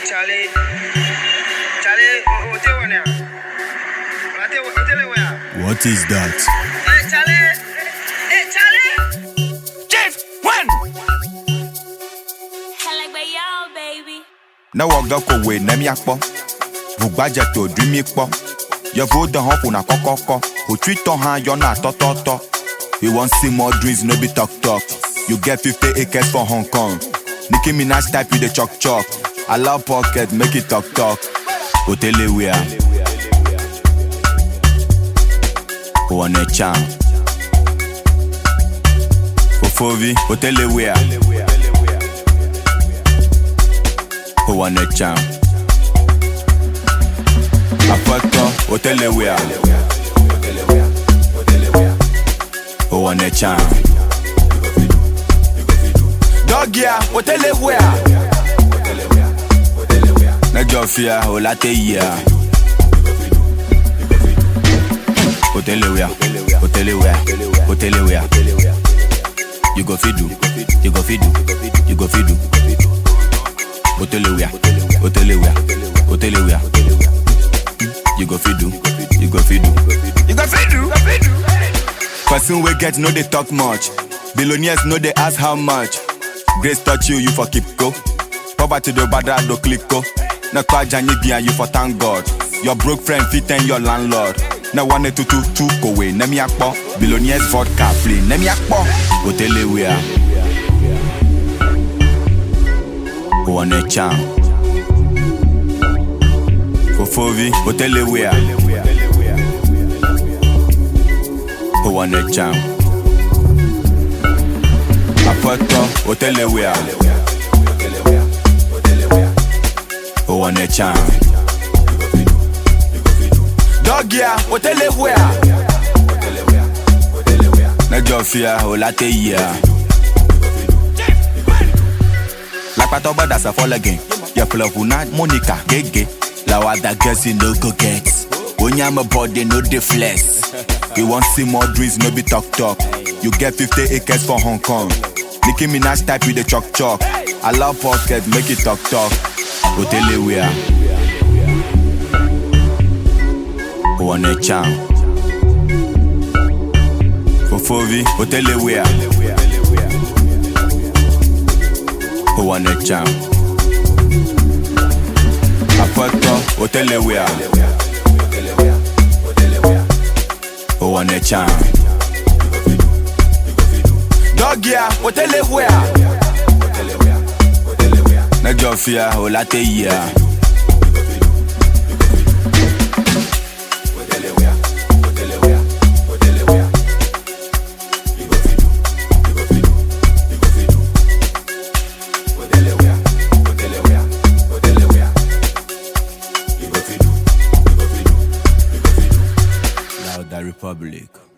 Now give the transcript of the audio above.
Charlie, What is that? Hey, Charlie. Chief, when? Y'all, baby. Na waga ko we na mi akpo. Bugbaje to dream ikpo. Your vote the hop na kokoko. Who treat on hand you na to. You want see more dreams, no be talk. You get 50 acres for Hong Kong. Nicki Minaj type you the chalk. Allow pocket, make it talk. Hotele wea. One a charm. Fofovi, hotele wea. One a charm. Apoto, hotele wea. One a charm. Dogia, hotele wea. Na jofia, olate ya. Hotele wea. You go feed do. Hotele wea. You go feed do. Person we get no they talk much. Billionaires know they ask how much. Grace touch you for keep go. Poverty do bada do click go. Na kwa janyi bian you for thank God. Your broke friend fit and your landlord. Na one to two go away. Nemi akpo. Billionaires vodka play. Nemi akpo. Hotele wea. One a charm. Fofovi. Hotele wea. One a charm. Apoto. Hotele wea. One a charm. Dogia, hotele wea. Na jofia, olate ya. Like pato bada sa fall again. Ya flavuna, Monica, gege. La wada girls you no go get. When you my body, no the flesh. You want see more dreams, no be talk. You get 50 acres for Hong Kong. Nicki Minaj type you the chalk. Allow pocket, make it talk. Hotele wea. One a charm. Fofovi, hotele wea. One a charm. Apoto, hotele wea. One a charm. Dogia, hotele wea. Na jofia, olate ya. The Republic.